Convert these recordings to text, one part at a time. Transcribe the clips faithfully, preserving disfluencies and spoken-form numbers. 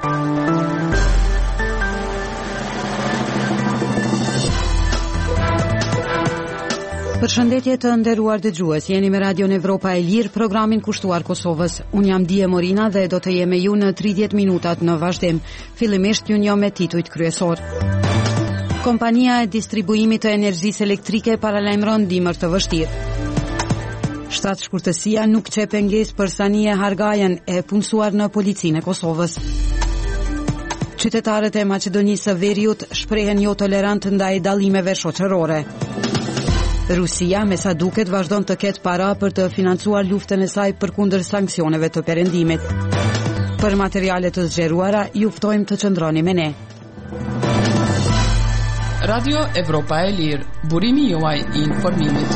Përshëndetje të nderuar dëgjues, jeni me Radion Evropa e Lirë, programin kushtuar Kosovës. Unë jam Dije Morina dhe do të jem me ju në tridhjetë minutat në vazhdim. Fillimisht ju njoh me titujt kryesor. Kompania e distribuimit të energjisë elektrike paralajmëron dimër të vështirë. Shtatë shkurtësia nuk qep pengesë për Sanie Hargajen, e punësuar në policinë e Kosovës. Qytetarët e Maqedonisë së Veriut shprehen jo tolerant ndaj dallimeve shoqërore. Rusia, me sa duket, vazhdon të ketë para për të financuar luftën e saj përkundër sanksioneve të perëndimit. Për materiale të zgjeruara, ju ftojmë të qëndroni me ne. Radio Evropa e Lirë, burimi juaj i informimit.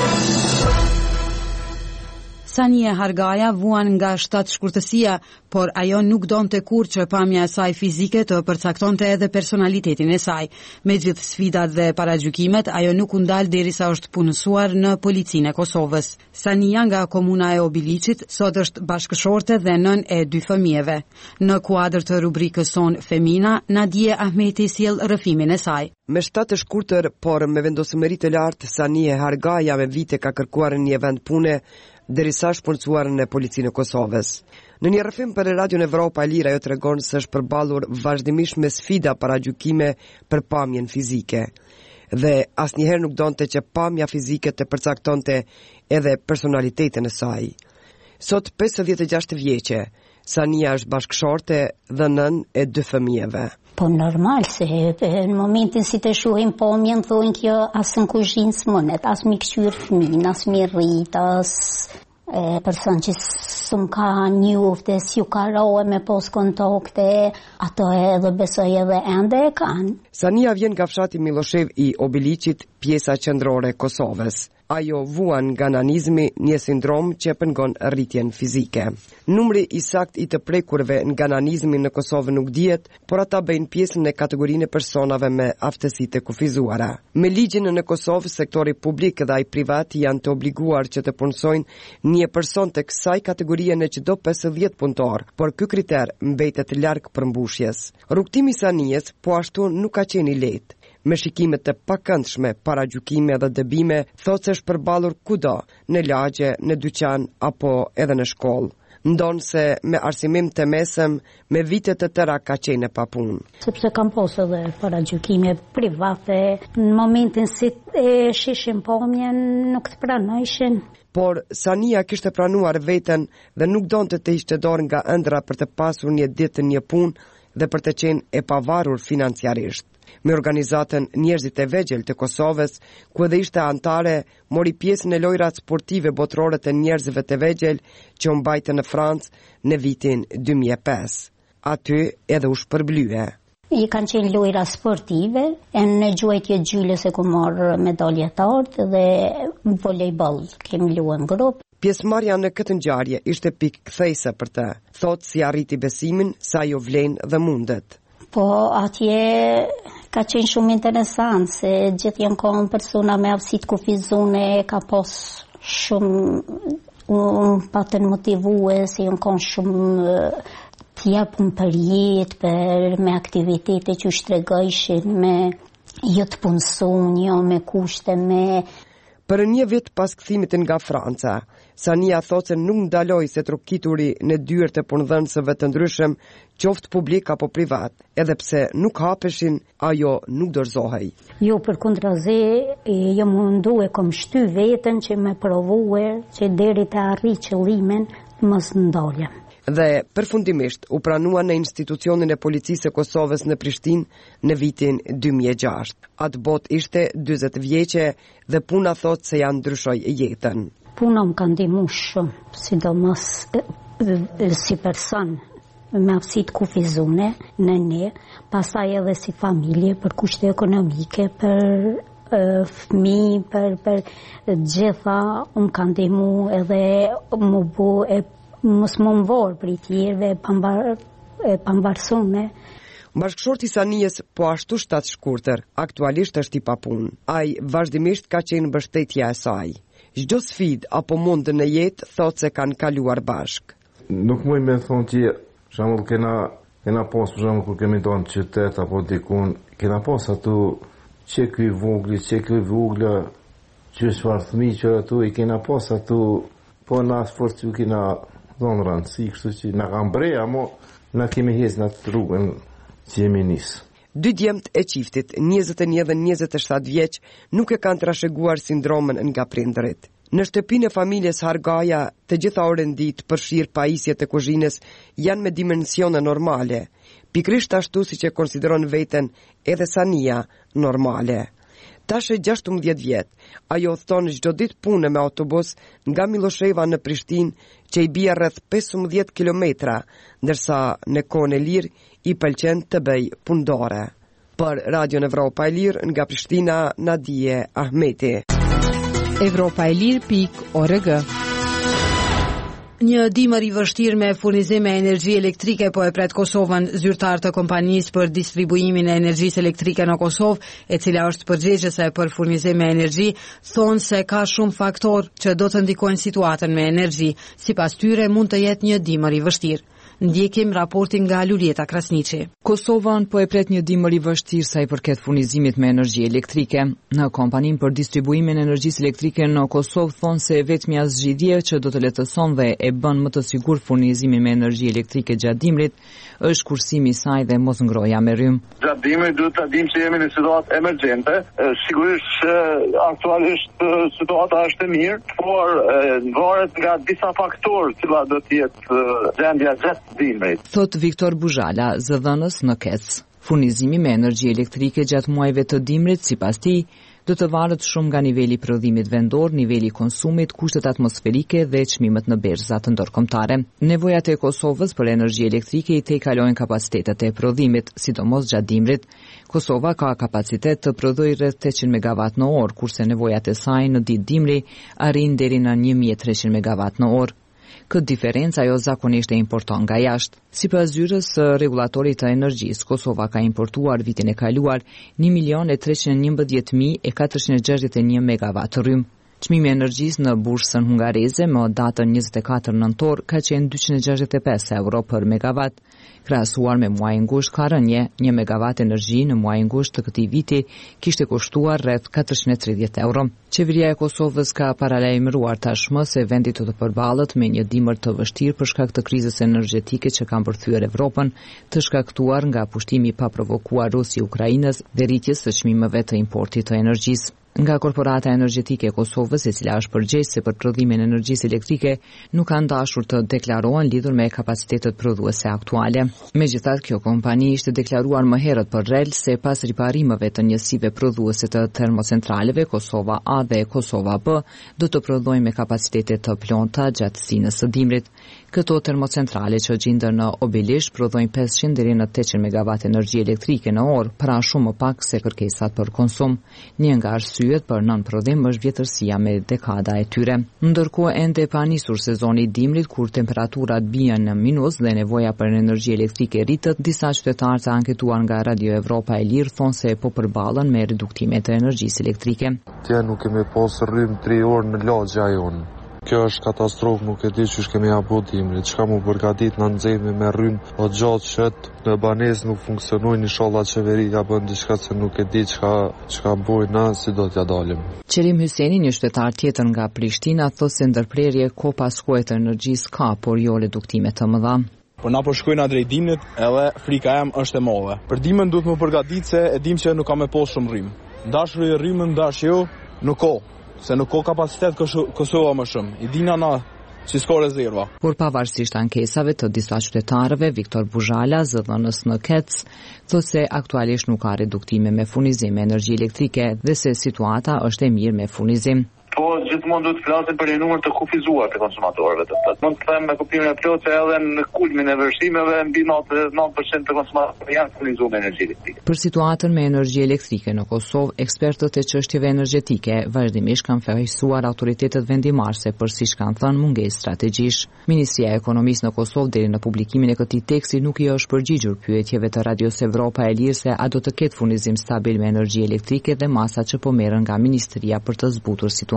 Sanie Hargaja vuan nga shtatë shkurtësia, por ajo nuk donte kurrë që pamja e saj fizike të përcaktonte edhe personalitetin e saj. Me gjithë sfidat dhe paragjykimet, ajo nuk u ndal derisa është punësuar në policinë e Kosovës. Sania, nga komuna e Obiliqit, sot është bashkëshorte dhe nën e dy fëmijëve. Në kuadër të rubrikës son Femina, Nadije Ahmeti sjell rrëfimin e saj. Me shtatë shkurtër, por me vendosmëri të lartë, Sanie Hargaja me vite ka kërkuar një vend pune derisa shpunësuar në policinë e Kosovës. Në një rrëfim për Radion Evropa e Lirë, ajo tregon se është përballur vazhdimisht me sfida paragjykime për pamjen fizike. Dhe asnjëherë nuk donte që pamja fizike të përcaktonte edhe personalitetin e saj. Sot pesëdhjetë e gjashtë vjeçe, Sania është bashkëshorte dhe nën e dy fëmijëve. Po normal, se në momentin si të shohim pamjen, thonë kjo asë në kuzhinë s'mënet, asë mi këqyrë fëmin, asë mi rrit, asë person që s'm ka njofte, s'ju ka rohe me pos kontakte, ato edhe besoj edhe ende e kanë. Sania vjen nga fshati Miloshev i Obiliqit, pjesa qendrore e Kosovës. Ajo vuan nga nanizmi, një sindrom që pengon rritjen fizike. Numri i sakt i të prekurve nga nanizmi në Kosovë nuk dihet, por ata bëjnë pjesën e kategorinë e personave me aftësitë e kufizuara. Me ligjin në Kosovë, sektori publik dhe ai privat janë të obliguar që të punësojnë një person të kësaj kategorie në çdo pesëdhjetë punëtor, por ky kriter mbetet larg përmbushjes. Rrugtimi i Sanies po ashtu nuk ka qenë i lehtë. Me shikime të pakëndshme, paragjykime dhe dëbime, thotë se është përballur kudo, në lagje, në dyqan apo edhe në shkollë. Ndonë se me arsimim të mesëm, me vite të tëra ka qenë pa punë. Sepse kam posë edhe paragjykime private, në momentin si e shishim pamjen, nuk të pranojshin. Por Sania kishte pranuar veten dhe nuk donte të hiqte dorë nga ëndra për të pasur një ditë një punë dhe për të qenë e pavarur financiarisht. Me organizatën Njerëzit e Vegjël të Kosovës, ku edhe ishte antare, mori pjesë në lojrat sportive botërore të njerëzve të vegjël që u mbajtën në Francë në vitin dy mijë e pesë. Aty edhe u shpërblye. I kanë qenë lojra sportive, e në gjuajtje gjyllës e ku marrë medalje të artë dhe volejbol, kemi luajtur në grup. Pjesëmarrja në këtë ngjarje ishte pikë kthejse për të. Thotë si arriti besimin se ajo vlen dhe mundet. Po atje ka qenë shumë interesant, se gjithë janë kohën persona me aftësitë kufizune, ka pas shumë, unë patën motivue, se janë kohën shumë të japun për jetë, për me aktivitete që shtregojshin, me jo të punësun, jo me kushte, me... Për një vit pas kthimit nga Franca, Sania thotë se nuk ndaloi se trokituri në dyert e punëdhënësve të ndryshëm, qoftë publik apo privat, edhe pse nuk hapeshin, ajo nuk dorëzohej. Jo përkundrazi, jo mundu e kom shty veten që me provue që deri të arri qëllimin mos ndalem. Dhe përfundimisht u pranua në institucionin e policisë e Kosovës në Prishtinë në vitin dy mijë e gjashtë. Atë botë ishte dyzet vjeqe dhe puna thotë se janë ndryshoj jetën. Puna më ka ndihmu shumë, sidomos si person me aftësitë kufizune në ne, pastaj edhe si familje për kushte ekonomike, për fëmijë, për për gjitha më ka ndihmu edhe më bu e mos më më vorë për i tjerve pambar, e pambarsume. Bashkëshorti Sanies po ashtu shtatë shkurtër, aktualisht është i papunë. Ai vazhdimisht ka qenë mbështetja e saj. Çdo sfidë apo mundë në jetë thotë se kanë kaluar bashk. Nuk muj me thonë që shembull kena Kena pas për shembull kur kemi dalë në qytet apo dikun, kena pas ato që ky vogli, që ky vogla, që çfarë fëmijë që ato i kena pas ato, po na sforcu kena dhënë rëndësi, kështu që na kanë bre, ama na kemi hes në atë rrugën që jemi nis. Dy djemt e qiftit, njëzet e një dhe njëzet e shtatë vjeç, nuk e kanë trashëguar sindromën nga prindërit. Në shtëpinë e familjes Hargaja, të gjitha orën ditë përfshirë pajisjet e kuzhinës janë me dimensione normale, pikrisht ashtu siç e konsideron veten edhe Sania normale. Tash e gjashtëmbëdhjetë vjet, ajo thon çdo ditë punë me autobus nga Milosheva në Prishtinë, që i bie rreth pesëmbëdhjetë kilometra, ndërsa në kohën e lirë i pëlqen të bëj pundore. Për Radion Evropa e Lirë nga Prishtina, Nadije Ahmeti. Evropa e Lirë pik org. Një dimër i vështirë me furnizim e energji elektrike po e pret Kosovën. Zyrtar të kompanisë për distribuimin e energjisë elektrike në Kosovë, e cila është përgjegjëse për furnizim me energji, thonë se ka shumë faktorë që do të ndikojnë situatën me energji. Sipas tyre mund të jetë një dimër i vështirë. Ndjekim raportin nga Lulieta Krasniqi. Kosovën po e pret një dimër i vështirë sa i përket furnizimit me energji elektrike. Në kompaninë për distribuimin e energjisë elektrike në Kosovë thonë se vetmja zgjidhje që do të lehtëson dhe e bën më të sigurt furnizimin me energji elektrike gjatë dimrit është kursimi i saj dhe mos ngroja me rrym. Gjatë dimrit duhet ta dimë se jemi në situatë emergjente. Sigurisht që aktualisht situata është e mirë, por varet nga disa faktorë që do të jetë gjendja gjatë dimrit. Thot Viktor Buzhala, zëdhënës në Kec. Furnizimi me energji elektrike gjatë muajve të dimrit, sipas tij, do të varet shumë nga niveli i prodhimit vendor, niveli i konsumit, kushtet atmosferike dhe çmimet në berzat ndërkombëtare. Nevojat e Kosovës për energji elektrike i tejkalojnë kapacitetet e prodhimit, sidomos gjatë dimrit. Kosova ka kapacitet të prodhojë rreth tetëqind megawatt në orë, kurse nevojat e saj në ditë dimri arrin deri në një mijë e treqind megawatt në orë. Këtë diferencë ajo zakonisht e importon nga jashtë. Sipas zyrës së rregullatorit të energjisë, Kosova ka importuar vitin e kaluar një milion e treqind e njëmbëdhjetë mijë e katërqind e gjashtëdhjetë e një megawatt rrym. Çmimi i energjisë në bursën hungareze më datën njëzet e katër nëntor ka qenë dyqind e gjashtëdhjetë e pesë euro për megawatt. Krahasuar me muajin gusht ka rënje, një megawatt energji në muajin gusht të këtij viti kishte kushtuar rreth katërqind e tridhjetë euro. Qeveria e Kosovës ka paralajmëruar tashmë se vendi do të përballet me një dimër të vështirë për shkak të krizës energjetike që ka mbërthyer Evropën, të shkaktuar nga pushtimi i paprovokuar rus i Ukrainës dhe rritjes së çmimeve të importit të energjisë. Nga Korporata Energjetike e Kosovës, e cila është përgjegjëse për prodhimin e energjisë elektrike, nuk kanë dashur të deklarohen lidhur me kapacitetet prodhuese aktuale. Megjithatë, kjo kompani ishte deklaruar më herët për rel se pas riparimeve të njësive prodhuese të termocentraleve Kosova A dhe Kosova B do të prodhojnë me kapacitete të plonta gjatë sinës së dimrit. Këto termocentrale që gjenden në Obilish prodhojnë pesëqind deri në tetëqind megawatt energji elektrike në orë, pra shumë më pak se kërkesat për konsum. Një nga arsyet për nën-prodhim është vjetërsia me dekada e tyre. Ndërkohë ende pa nisur sezoni i dimrit, kur temperaturat bien në minus dhe nevoja për energji elektrike rritet, disa qytetarë të anketuar nga Radio Evropa e Lirë thonë se po përballen me reduktime të energjisë elektrike. Tja nuk kemi pas rrym tre orë në lagja jonë. Kjo është katastrofë, nuk e di që kemi apo dimrit. Çka mu përgatit në nxehme me rrym o gjatë qëtë në banesë nuk funksionojnë, inshallah qeveria bën diçka se nuk e di çka çka bojnë na, si do t'ja dalim. Qerim Hyseni, një qytetar tjetër nga Prishtina, thotë se ndërprerje ko pas kohë të energjisë ka, por jo reduktime të mëdha. Por na po shkojna drejt dimrit, edhe frika jam është e madhe. Për dimën duhet më përgatitë se e dim që nuk kam me pas shumë rrym. Dashuri e rrymën dash jo, nuk ka. Se nuk ka kapacitet Kosova më shumë. I dina na si s'ka rezerva. Por pavarësisht ankesave të disa qytetarëve, Viktor Buzhala, zëdhënës në Kec, thotë se aktualisht nuk ka reduktime me furnizim me energji elektrike dhe se situata është e mirë me furnizim. Po gjithmonë duhet të flasim për një numër të kufizuar të konsumatorëve të tëtë. Mund të them me kuptimin e plotë se edhe në kulmin e vërshimeve mbi nëntëdhjetë përqind të konsumatorëve janë furnizuar me energji elektrike. Për situatën me energji elektrike në Kosovë, ekspertët e çështjeve energjetike vazhdimisht kanë fajsuar autoritetet vendimarrëse për siç kanë thënë mungesë strategjish. Ministria e Ekonomisë në Kosovë deri në publikimin e këtij teksti nuk i është përgjigjur pyetjeve të Radios Evropa e Lirë se a do të ketë furnizim stabil me energji elektrike dhe masat që po merren nga ministria për të zbutur situatën.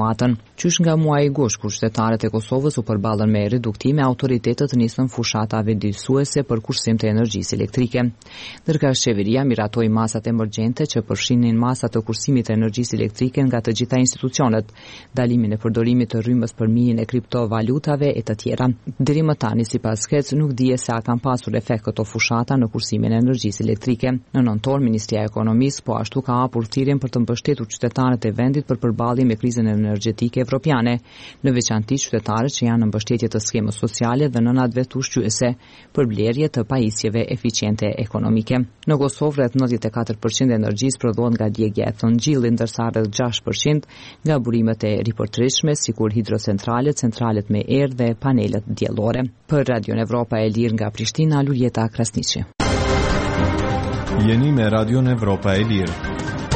situatën. Qysh nga muaji gusht kur qytetarët e Kosovës u përballën me reduktime, autoritetet nisën fushata vendimësuese për kursim të energjisë elektrike. Ndërka qeveria miratoi masat emergjente që përfshinin masat të kursimit të energjisë elektrike nga të gjitha institucionet, dalimin e përdorimit të rrymës për mijën e kriptovalutave e të tjera. Deri më tani sipas Kec nuk dije se a kanë pasur efekt këto fushata në kursimin e energjisë elektrike. Në nëntor Ministria e Ekonomisë po ashtu ka hapur thirrjen për të mbështetur qytetarët e vendit për përballje me krizën energjetike evropiane, në veçanti qytetarët që janë në mbështetje të skemës sociale dhe nënat vetë ushqyese për blerje të pajisjeve eficiente ekonomike. Në Kosovë rreth nëntëdhjetë e katër përqind e energjisë prodhohet nga djegja e thonjgjillit, ndërsa rreth gjashtë përqind nga burimet e ripërtërishme, sikur hidrocentralet, centralet me erë dhe panelet diellore. Për Radio Evropa e Lirë nga Prishtina, Luljeta Krasniqi. Jeni me Radio Evropa e Lirë.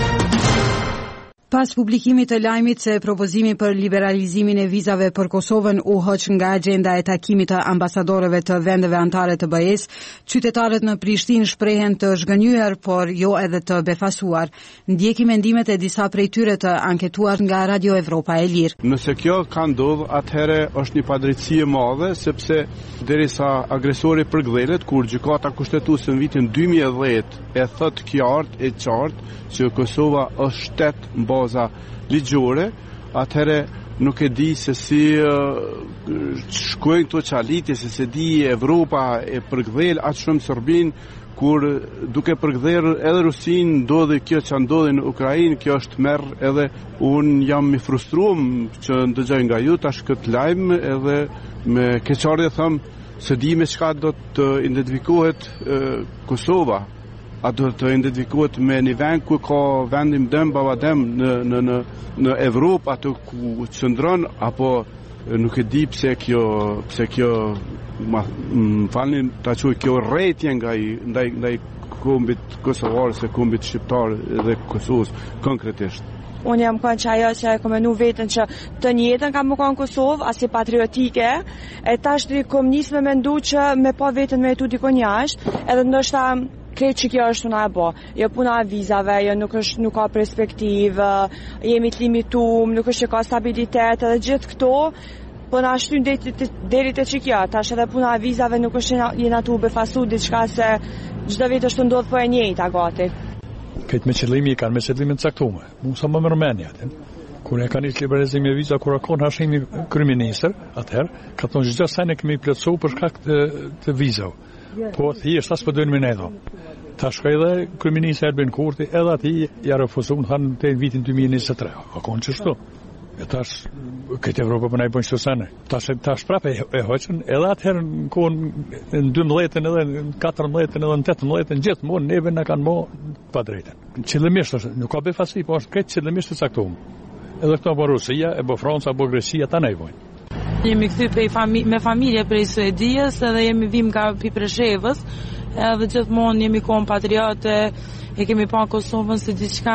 Pas publikimit të lajmit se propozimi për liberalizimin e vizave për Kosovën u hoq nga agenda e takimit të ambasadorëve të vendeve anëtare të B E-s, qytetarët në Prishtinë shprehen të zhgënjur, por jo edhe të befasuar. Ndjekim mendimet e disa prej tyre të anketuar nga Radio Evropa e Lirë. Nëse kjo ka ndodhur, atëherë është një padrejtësi e madhe, sepse derisa agresori përgdhelet, kur gjykata kushtetuese në vitin dy mijë e dhjetë e thotë qartë e qartë që Kosova është shtet baza ligjore, atëherë nuk e di se si uh, shkojnë këto çalitje, se se di Evropa e përgdhel atë shumë Serbin, kur duke përgdher edhe Rusin ndodhi kjo që ndodhi në Ukrainë, kjo është merr edhe unë jam i frustruar që ndëgjoj nga ju tash këtë lajm, edhe me keqardhje them se di me çka do të identifikohet uh, Kosova. A do të identifikohet me një vend ku ka vendim dëm babadem në në në në Evropë, ato ku qëndron, apo nuk e di pse kjo pse kjo ma falni ta quaj kjo rretje nga ndaj ndaj kombit kosovar se kombit shqiptar dhe Kosovës konkretisht. Unë jam kënë që ajo që e komenu vetën që të njetën kam më kënë Kosovë, asi patriotike, e tash të komunisë me mendu që me pa vetën me jetu dikon jashtë, edhe ndoshta kretë që kjo është puna e bo. Jo puna e vizave, jo nuk, është, nuk ka perspektivë, jemi të limitum, nuk është që ka stabilitet, edhe gjithë këto, po na shtyn deri te çikja, tash edhe puna e vizave nuk është jena tu befasu diçka se çdo vit është ndodh po e njëjta gati. Këtë me qëllimi i kanë me qëllimin të caktuar. Mu sa më mërmenja atë. Kur e kanë ish liberalizimi e viza kur akon hashimi kryeministër, atëherë ka thonë çdo sa ne kemi plotësuar për shkak të, të vizave. Po thjesht as po doin me ne do. Tash ka edhe kryeministri Albin Kurti, edhe aty ja refuzuan thanë te vitin dy mijë e njëzet e tre. Akon çështo. E tash këtë Evropë për na i bëjnë shtosane. Tash tash prapë e hoqën, edhe atëherë në kohën në dymbëdhjetën edhe në katërmbëdhjetën edhe në tetëmbëdhjetën gjithmonë neve na kanë marrë pa drejtën. Qëllimisht është, nuk ka befasi, po është këtë qëllimisht të caktuar. Edhe këto apo Rusia, apo Franca, apo Greqia ta nevojnë. Jemi kthy fami me familje prej Suedijës edhe jemi vim nga Pipreshevës, edhe gjithmonë jemi kompatriotë, e kemi pa Kosovën si diçka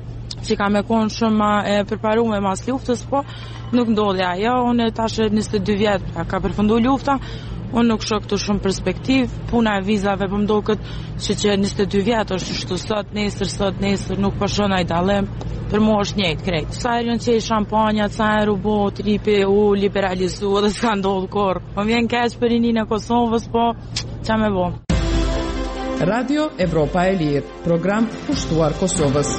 që ka me konë shumë e përparume mas luftës, po nuk ndodhi ajo. Unë tash njëzet e dy vjetë ka përfundu lufta, unë nuk shoh këtu shumë perspektiv, puna e vizave për mdo këtë që që njëzet e dy vjetë është shtu sot, nesër, sot, nesër, nuk përshon a i dalem, për mu është njëjtë krejt. Sa e rjën që i shampanja, sa e rubo, tripi u liberalizu, dhe s'ka ndodhë korë. Po vjen keq për rinin e Kosovës, po qa me bo. Radio Evropa e Lirë, program pushtuar Kosovës.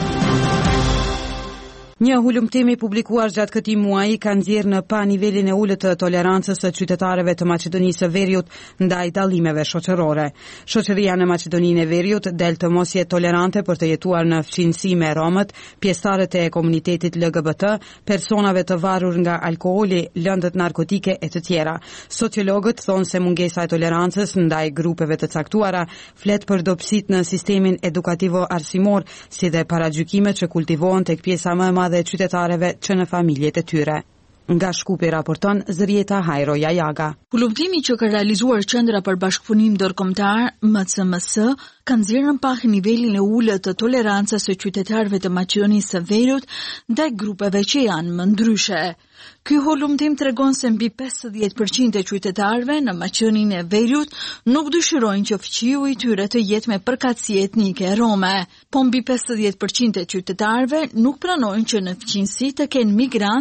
Një hulumtim i publikuar gjatë këtij muaji ka nxjerrë në pa nivelin e ulët të tolerancës së qytetarëve të Maqedonisë së Veriut ndaj dallimeve shoqërore. Shoqëria në Maqedoninë e Veriut del të mos jetë tolerante për të jetuar në fqinësi me romët, pjesëtarët e komunitetit L G B T, personave të varur nga alkooli, lëndët narkotike e të tjera. Sociologët thonë se mungesa e tolerancës ndaj grupeve të caktuara flet për dobësitë në sistemin edukativo-arsimor, si dhe paragjykimet që kultivohen tek pjesa më e madhe e qytetarëve që në familjet e tyre. Nga Shkupi raporton Zërieta Hajro Jajaga. Hulumtimi që ka realizuar Qendra për Bashkëpunim Ndërkombëtar M C M S ka nxjerrë në pak nivelin e ulët të tolerancës së qytetarëve të Maqedonisë së Veriut ndaj grupeve që janë më ndryshe. Ky hulumtim tregon se mbi pesëdhjetë përqind e qytetarëve në Maqedoninë e Veriut nuk dëshirojnë që fqiu i tyre të jetë me përkatësi etnike rome, po mbi pesëdhjetë përqind e qytetarëve nuk pranojnë që në fqinësi të kenë migrant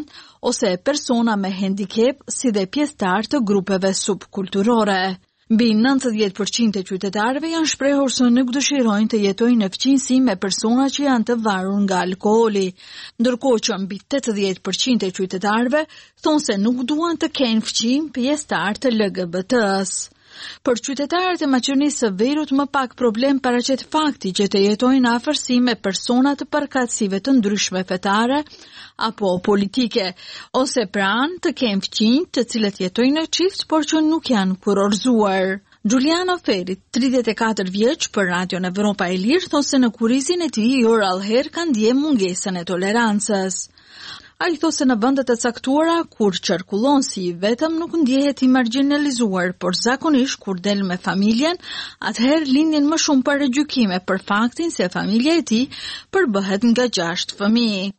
ose persona me handicap si dhe pjesëtar të grupeve subkulturore. Mbi nëntëdhjetë përqind e qytetarëve janë shprehur se nuk dëshirojnë të jetojnë në fqinjësi me persona që janë të varur nga alkooli, ndërkohë që mbi tetëdhjetë përqind e qytetarëve thonë se nuk duan të kenë fqinj pjesëtar të L G B T-s. Për qytetarët e Maqedonisë së Veriut më pak problem paraqet fakti që të jetojnë në afërsi me persona të përkatësive të ndryshme fetare apo politike, ose pranë të kenë fqinj të cilët jetojnë në çift por që nuk janë kurorzuar. Giuliano Feri, tridhjetë e katër vjeç, për Radion Evropa e Lirë, thonë se në kurrizin e tij orallëherë ka ndjer mungesën e tolerancës. A i thosë se në vendet e caktuara, kur qarkullon si i vetëm nuk ndjehet i marginalizuar, por zakonisht kur del me familjen, atëherë lindin më shumë paragjykime për faktin se familja e tij përbëhet nga gjashtë fëmijë.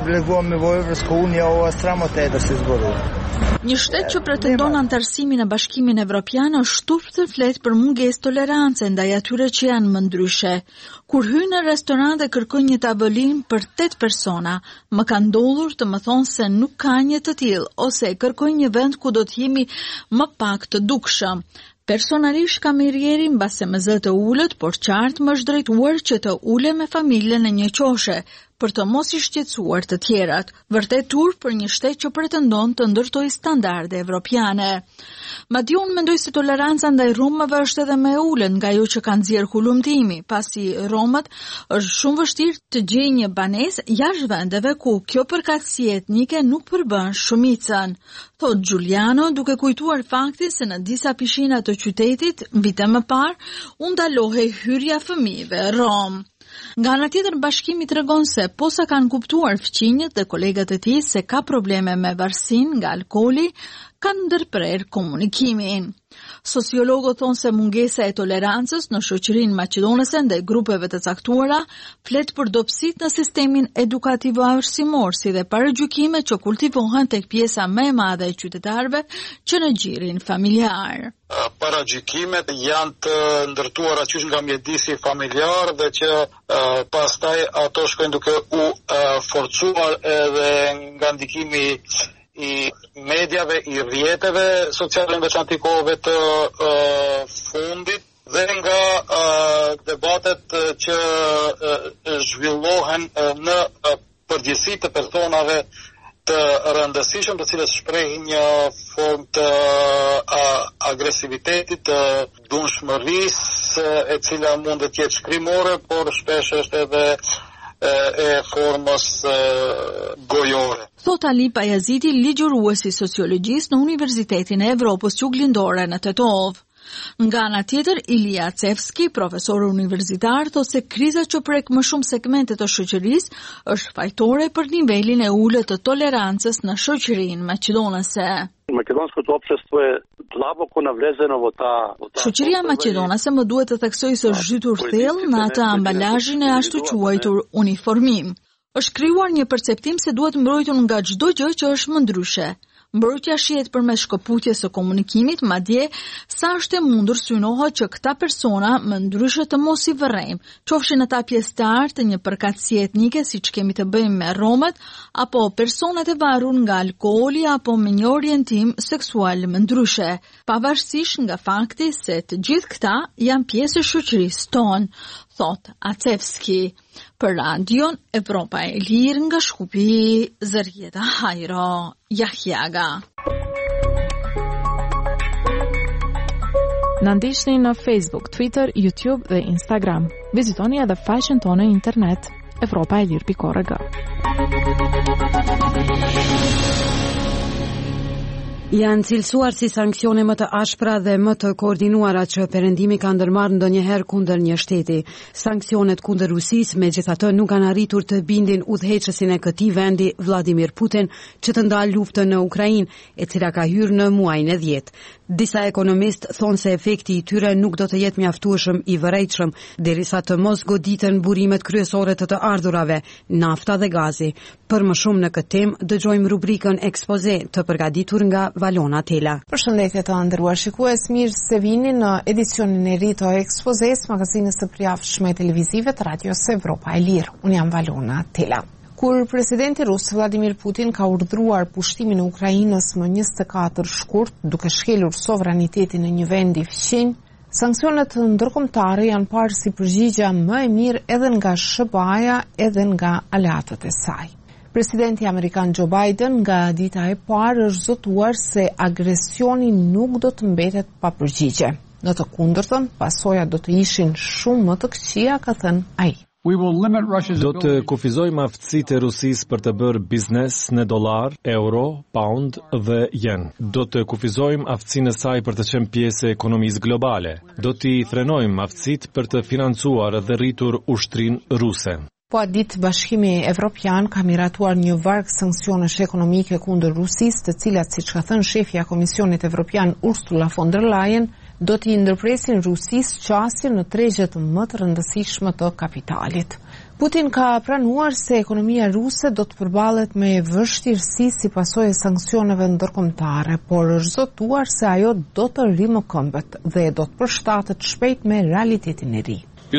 Një shtet që pretendon antarësimin e Bashkimin Evropian është shturp të flet për mungesë tolerance ndaj atyre që janë më ndryshe. Kur hy në restorant dhe kërkoj një tavolinë për tetë persona, më ka ndodhur të më thonë se nuk ka një të tillë ose kërkoj një vend ku do të jemi më pak të dukshëm. Personalisht kam i rjeri mbase më zë të ullët, por qartë më është drejtuar që të ule me familjen në një qoshe, për të mos i shqetësuar të tjerat, vërtet turp për një shtet që pretendon të ndërtoj standarde evropiane. Madje unë mendoj se toleranca ndaj romëve është edhe më e ulët nga ajo që kanë nxjerr hulumtimi, pasi romët është shumë vështirë të gjejë një banesë jashtë vendeve ku kjo përkatësi etnike nuk përbën shumicën, thot Giuliano, duke kujtuar faktin se në disa pishina të qytetit vite më parë u ndalohej hyrja fëmijëve rom. Nga ana tjetër, bashkimi tregon se posa kanë kuptuar fqinjët dhe kolegët e tij se ka probleme me varësinë nga alkooli, kanë ndërprer komunikimin. Sociologët thonë se mungesa e tolerancës në shoqërinë maqedonese ndaj grupeve të caktuara flet për dobësitë në sistemin edukativ arsimor, si dhe paragjykime që kultivohen tek pjesa më e madhe e qytetarëve që në gjirin familjar. Paragjykimet janë të ndërtuara qysh nga mjedisi familjar dhe që uh, pastaj ato shkojnë duke u uh, forcuar edhe nga ndikimi i medjave, i rrjeteve sociale në veçantë kohëve të uh, fundit dhe nga uh, debatet uh, që uh, zhvillohen uh, në uh, përgjithësi të personave të rëndësishëm, të cilët shprehin një formë të uh, agresivitetit, të dunshmërisë, e cila mund të jetë shkrimore, por shpesh është edhe e formës gojore. Thot Ali Pajaziti, ligjëruesi sociologjisë në Universitetin e Evropës Juglindore në Tetov. Nga ana tjetër, Ilia Cevski, profesor universitar, thot se kriza që prek më shumë segmente të shoqërisë është fajtore për nivelin e ulët të tolerancës në shoqërinë maqedonase. Македонското општество е слабо навлезено во таа. Shoqëria maqedonase më duhet të theksoj se është zhytur thellë në atë ambalazhin e ashtu quajtur uniformim. Është krijuar një perceptim se duhet mbrojtur nga çdo gjë që është më ndryshe. Mbrojtja shihet përmes shkëputjes së komunikimit, madje sa është e mundur synohet që këta persona më ndryshe të mos i vërrejmë, qofshin ata pjesëtar të një përkatësie etnike siç kemi të bëjmë me romët, apo personat e varur nga alkooli apo me një orientim seksual më ndryshe, pavarësisht nga fakti se të gjithë këta janë pjesë e shoqërisë tonë, thot Acevski. Për Radion Evropa e Lirë nga Shkupi, Zërjeta Hajro Jahjaga. Na ndiqni në Facebook, Twitter, YouTube dhe Instagram. Vizitoni edhe faqen tonë në internet evropa e lirë pikë org. Janë cilësuar si sanksione më të ashpra dhe më të koordinuara që perëndimi ka ndërmarrë ndonjëherë kundër një shteti. Sanksionet kundër Rusisë megjithatë nuk kanë arritur të bindin udhëheqësin e këtij vendi, Vladimir Putin, që të ndalë luftën në Ukrainë, e cila ka hyrë në muajin e dhjetë. Disa ekonomistë thonë se efekti i tyre nuk do të jetë mjaftueshëm i vërejtshëm derisa të mos goditen burimet kryesore të të ardhurave, nafta dhe gazi. Për më shumë në këtë temë, dëgjojmë rubrikën Ekspoze të përgatitur nga Valona Tela. Përshëndetje të nderuar shikues, mirë se vini në edicionin e ri të Ekspozes, magazinës së përjavshme televizive të Radios Evropa e Lirë. Unë jam Valona Tela. Kur presidenti rus Vladimir Putin ka urdhëruar pushtimin e Ukrainës më njëzet e katër shkurt, duke shkelur sovranitetin e një vendi fqinj, sanksionet ndërkombëtare janë parë si përgjigja më e mirë edhe nga S B A-ja edhe nga aleatët e saj. Presidenti amerikan Joe Biden nga dita e parë është zotuar se agresioni nuk do të mbetet pa përgjigje. Në të kundërtën, pasojat do të ishin shumë më të këqija, ka thënë ai. Do të kufizojmë aftësitë e Rusisë për të bërë biznes në dollar, euro, pound dhe yen. Do të kufizojmë aftësinë e saj për të qenë pjesë e ekonomisë globale. Do t'i frenojmë aftësitë për të financuar dhe rritur ushtrinë ruse. Po a ditë Bashkimi Evropian ka miratuar një varg sanksionesh ekonomike kundër Rusisë, të cilat, siç ka thënë shefja e Komisionit Evropian Ursula von der Leyen, do t'i ndërpresin Rusisë qasjen në tregjet më të rëndësishme të kapitalit. Putin ka pranuar se ekonomia ruse do të përballet me vështirësi si pasojë e sanksioneve ndërkombëtare, por është zotuar se ajo do të rimëkëmbet dhe do të përshtatet shpejt me realitetin e ri.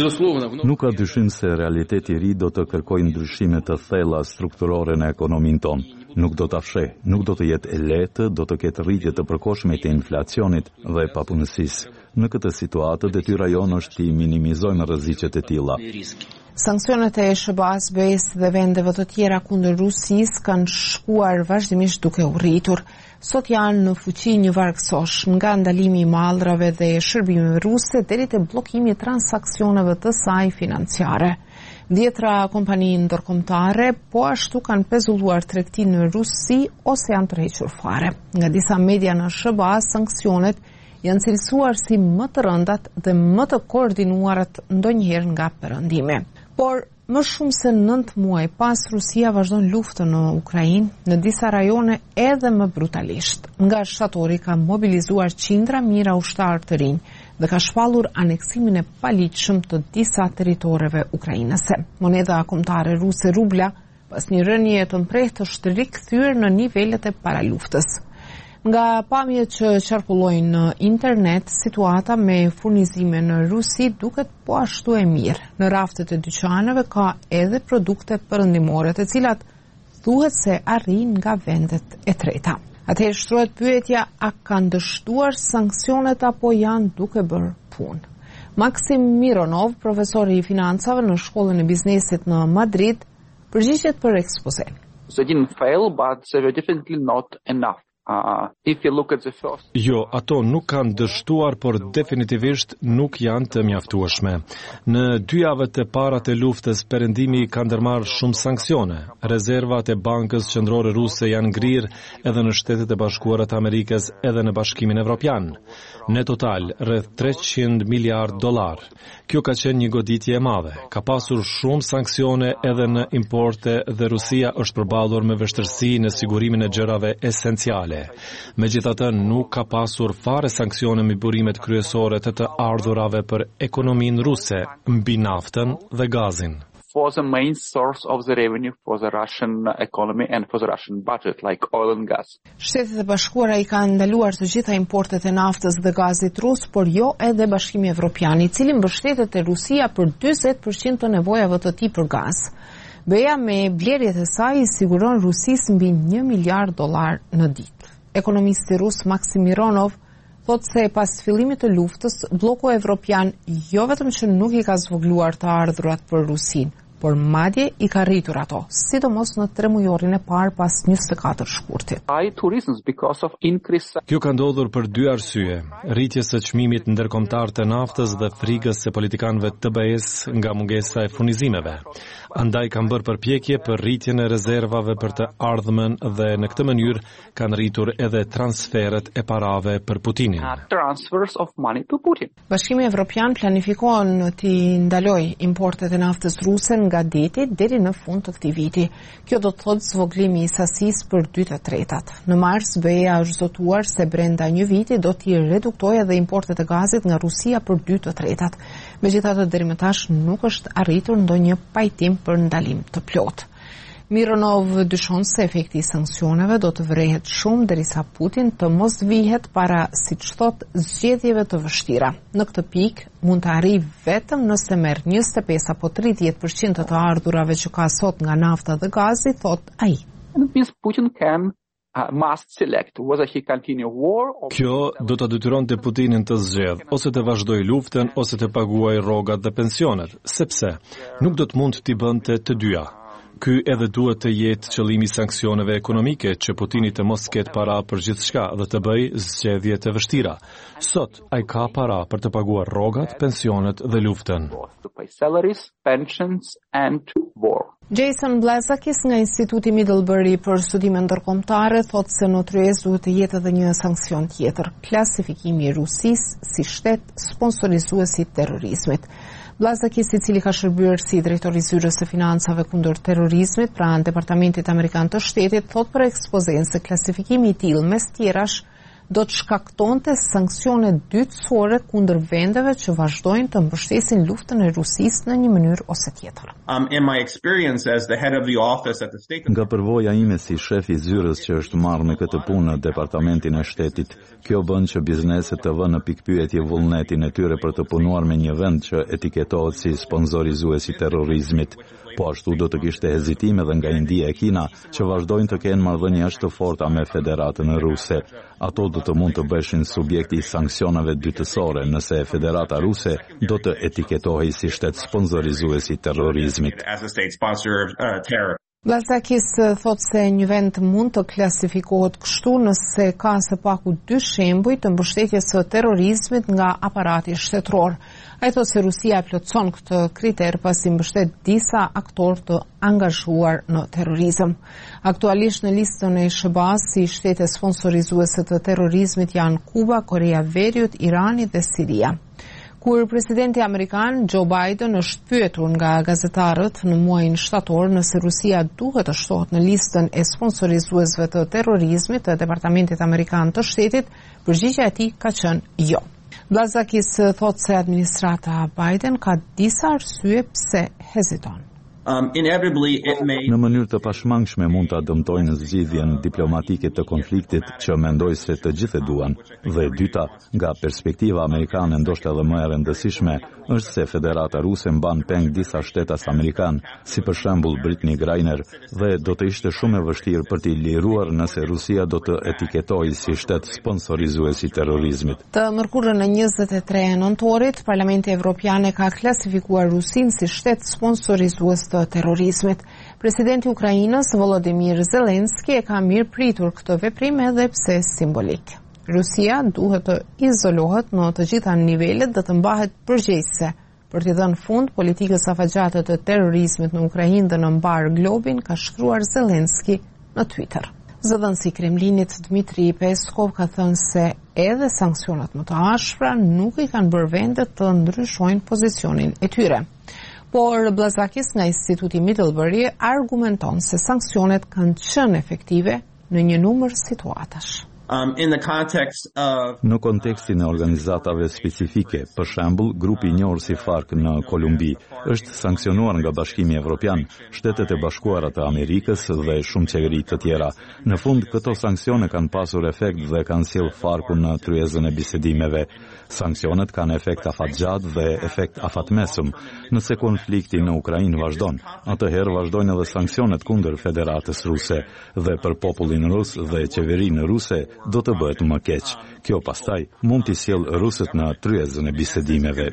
Nuk ka dyshim se realiteti i ri do të kërkojë ndryshime të thella strukturore në ekonominë tonë. Nuk do të fsheh, nuk do të jetë e lehtë, do të ketë rritje të përkohshme të inflacionit dhe papunësisë. Në këtë situatë, detyra jonë është të minimizojmë rreziqet e tilla. Sanksionet e S B A-s, B E S dhe vendeve të tjera kundër Rusisë kanë shkuar vazhdimisht duke u rritur. Sot janë në fuqi një vargësosh, nga ndalimi i mallrave dhe shërbimeve ruse deri te bllokimi i transaksioneve të saj financiare. Dhjetra kompani ndërkombëtare po ashtu kanë pezulluar tregtinë në Rusi ose janë tërhequr fare. Nga disa media në S B A, sanksionet janë cilësuar si më të rëndat dhe më të koordinuarat ndonjëherë nga perëndimi. Por më shumë se nëntë muaj pas, Rusia vazhdon luftën në Ukrainë, në disa rajone edhe më brutalisht. Nga shtatori ka mobilizuar qindra mijëra ushtarë të rinj dhe ka shpallur aneksimin e paligjshëm të disa territoreve ukrainase. Moneda kombëtare ruse rubla, pas një rënje të mprehtë, është rikthyer në nivelet e paraluftës. Nga pamjet që qarkullojnë në internet, situata me furnizime në Rusi duket po ashtu e mirë. Në raftet e dyqaneve ka edhe produkte perëndimore, të cilat thuhet se arrin nga vendet e treta. Atëherë shtrohet pyetja, a kanë dështuar sanksionet apo janë duke bërë punë? Maksim Mironov, profesor i financave në Shkollën e Biznesit në Madrid, përgjigjet për ekspoze. They didn't fail, but they were definitely not enough. Uh, if you look at the first... Jo, ato nuk kanë dështuar, por definitivisht nuk janë të mjaftueshme. Në dy javët e para të luftës, perëndimi ka ndërmarrë shumë sanksione. Rezervat e Bankës Qendrore Ruse janë ngrirë edhe në Shtetet e Bashkuara të Amerikës edhe në Bashkimin Evropian. Në total, rreth treqind miliard dollar. Kjo ka qenë një goditje e madhe. Ka pasur shumë sanksione edhe në importe dhe Rusia është përballur me vështirësi në sigurimin e gjërave esenciale. Megjithatë, nuk ka pasur fare sanksione mbi burimet kryesore të të ardhurave për ekonominë ruse, mbi naftën dhe gazin. For the main source of the revenue for the Russian economy and for the Russian budget, like oil and gas. Shtetet e Bashkuara i kanë ndaluar të gjitha importet e naftës dhe gazit rus, por jo edhe Bashkimi Evropian, i cili mbështetet te Rusia për njëzet përqind të nevojave të tij për gaz. B E A me blerjet e saj i siguron Rusisë mbi një miliard dollar në ditë. Ekonomisti rus Maksim Mironov thot se pas fillimit të luftës, bloku evropian jo vetëm që nuk i ka zvogluar të ardhurat për Rusinë, por madje i ka rritur ato, sidomos në tremujorin e parë pas njëzet e katër shkurtit. Kjo ka ndodhur për dy arsye: rritjes së çmimit ndërkombëtar të naftës dhe frikës së politikanëve të B E S nga mungesa e furnizimeve. Andaj kanë bërë përpjekje për rritjen e rezervave për të ardhmen dhe në këtë mënyrë kanë rritur edhe transferet e parave për Putinin. Transfers of money to Putin. Bashkimi Evropian planifikon të ndalojë importet e naftës ruse nga deti deri në fund të këtij viti. Kjo do të thotë zvoglimi i sasisë për dy të tretat. Në mars, B E A është zotuar se brenda një viti do t'i reduktojë edhe importet e gazit nga Rusia për dy të tretat. Megjithatë, deri më tash nuk është arritur ndonjë pajtim për ndalim të plotë. Mironov dyshon se efekti i sanksioneve do të vrehet shumë derisa Putin të mos vihet para, siç thot, zgjedhjeve të vështira. Në këtë pikë mund të arrijë vetëm nëse merr njëzet e pesë apo tridhjetë përqind të ardhurave që ka sot nga nafta dhe gazi, thot ai. And it means Putin can uh, must select whether he continue war or... Kjo do të detyronte Putinin të zgjedh, ose të vazhdoj luftën, ose të paguaj rrogat dhe pensionet, sepse nuk do të mund t'i bënte të dyja. Ky edhe duhet të jetë qëllimi i sanksioneve ekonomike, që Putini të mos ketë para për gjithçka dhe të bëj zgjedhje të vështira. Sot ai ka para për të paguar rrogat, pensionet dhe luftën. To pay salaries, pensions and war. Jason Blazakis nga Instituti Middlebury për studime ndërkombëtare thotë se në tryezë duhet të jetë edhe një sanksion tjetër, klasifikimi i Rusisë si shtet sponsorizues i terrorizmit. Blazakis, i cili ka shërbyer si drejtori i zyrës së financave kundër terrorizmit pranë Departamentit Amerikan të Shtetit, thot për ekspozencë se klasifikimi i tillë mes tjerash do të shkaktonte sanksione dytësore kundër vendeve që vazhdojnë të mbështesin luftën e Rusisë në një mënyrë ose tjetër. Um, in my experience as the head of the office at the State Nga përvoja ime si shef i zyrës që është marrë me këtë punë në Departamentin e Shtetit, kjo bën që bizneset të vënë në pikpyetje vullnetin e tyre për të punuar me një vend që etiketohet si sponsorizues i terrorizmit. Po ashtu do të kishte hezitime edhe nga India e Kina, që vazhdojnë të kenë marrëdhënie të forta me Federatën Ruse. Ato do të mund të bëheshin subjekti i sanksioneve dytësore nëse Federata Ruse do të etiketohej si shtet sponsorizues i terrorizmit. as a state sponsor of uh, terror. Blazakis thot se një vend mund të klasifikohet kështu nëse ka së paku dy shembuj të mbështetjes së terrorizmit nga aparati shtetëror. Ai thot se Rusia plotson këtë kriter pasi mbështet disa aktorë të angazhuar në terrorizëm. Aktualisht në listën e S B A-s si shtete sponsorizuese të terrorizmit janë Kuba, Korea e Veriut, Irani dhe Siria. Kur presidenti amerikan Joe Biden është pyetur nga gazetarët në muajin shtator nëse Rusia duhet të shtohet në listën e sponsorizuesve të terrorizmit të Departamentit Amerikan të Shtetit, përgjigjja e tij ka qenë jo. Blazakis thot se administrata Biden ka disa arsye pse heziton. Um, inevitably it may... Në mënyrë të pashmangshme mund ta dëmtojnë zgjidhjen diplomatike të konfliktit që mendoj se të gjithë e duan. Dhe e dyta, nga perspektiva amerikane ndoshta edhe më e rëndësishme, është se Federata Ruse mban peng disa shtetas amerikan, si për shembull Brittney Griner, dhe do të ishte shumë e vështirë për t'i liruar nëse Rusia do të etiketojë si shtet sponsorizues i terrorizmit. Të mërkurën e njëzet e tre nëntorit, Parlamenti Evropian e ka klasifikuar Rusinë si shtet sponsorizues të terrorizmit. Presidenti i Ukrainës Volodymyr Zelensky e ka mirë pritur këtë veprim edhe pse simbolik. Rusia duhet të izolohet në të gjitha nivelet dhe të mbahet përgjegjëse për t'i dhënë fund politikës afatgjate të terrorizmit në Ukrainë dhe në mbar globin, ka shkruar Zelensky në Twitter. Zëdhënësi i Kremlinit Dmitri Peskov ka thënë se edhe sanksionet më të ashpra nuk i kanë bërë vendet të ndryshojnë pozicionin e tyre. Por Blazakis nga Instituti Middlebury argumenton se sanksionet kanë qenë efektive në një numër situatash. Um, in the context of... Në kontekstin e organizatave specifike, për shembull, grupi i njohur si FARC në Kolumbi është sanksionuar nga Bashkimi Evropian, Shtetet e Bashkuara të Amerikës dhe shumë qeveri të tjera. Në fund, këto sanksione kanë pasur efekt dhe kanë sjell FARC-un në tryezën e bisedimeve. Sanksionet kanë efekt afatgjat dhe efekt afatmesëm. Nëse konflikti në Ukrainë vazhdon, atëherë vazhdojnë edhe sanksionet kundër Federatës Ruse dhe për popullin rus dhe qeverinë ruse do të bëhet më keq. Kjo pastaj mund t'i sjellë rusët në tryezën e bisedimeve.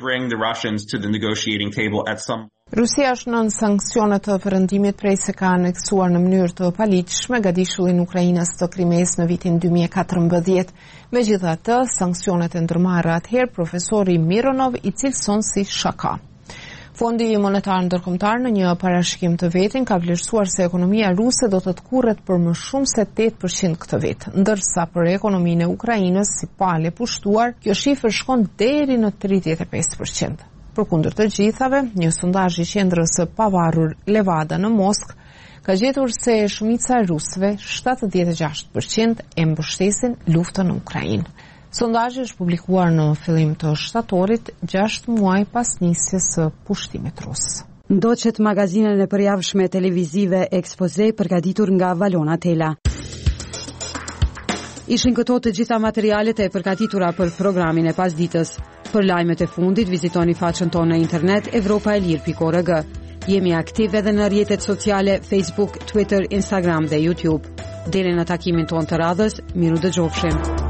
Rusia është nën sanksione të perëndimit prej se ka aneksuar në mënyrë të paligjshme gadishullin Ukrainës të Krimes në vitin dy mijë e katërmbëdhjetë. Megjithatë, sanksionet e ndërmarrë atëherë profesori Mironov i cilëson si shaka. Fondi monetar ndërkombëtar në një parashikim të vetin ka vlerësuar se ekonomia ruse do të tkurret për më shumë se tetë përqind këtë vit, ndërsa për ekonominë e Ukrainës si palë e pushtuar, kjo shifër shkon deri në tridhjetë e pesë përqind. Përkundër të gjithave, një sondazh i qendrës së pavarur Levada në Moskë ka gjetur se shumica e rusëve, shtatëdhjetë e gjashtë përqind, e mbështesin luftën në Ukrainë. Sondazhi është publikuar në fillim të shtatorit, gjashtë muaj pas nisjes së pushtimit rus. Ndoqet magazinën e përjavshme televizive Expose përgatitur nga Valona Tela. Ishin këto të gjitha materialet e përgatitura për programin e pasditës. Për lajmet e fundit vizitoni faqen tonë në internet evropaelir pikë org. Jemi aktiv edhe në rrjetet sociale Facebook, Twitter, Instagram dhe YouTube. Deri në takimin tonë të radhës, miru dëgjofshim.